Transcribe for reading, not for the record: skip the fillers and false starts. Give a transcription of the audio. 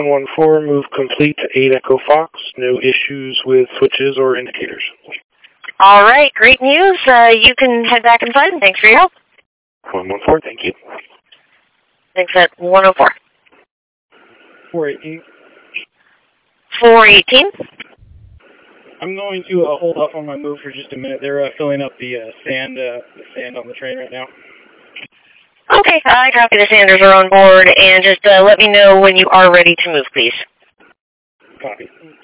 114, move complete to 8 Echo Fox. No issues with switches or indicators. All right, great news. You can head back inside, and thanks for your help. 114, thank you. Thanks at 104. 418. 418. I'm going to hold off on my move for just a minute. They're filling up the sand on the train right now. Okay, I copy. The Sanders are on board, and just let me know when you are ready to move, please. Copy.